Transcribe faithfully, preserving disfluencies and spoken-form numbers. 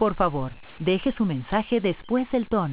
Por favor, deje su mensaje después del tono.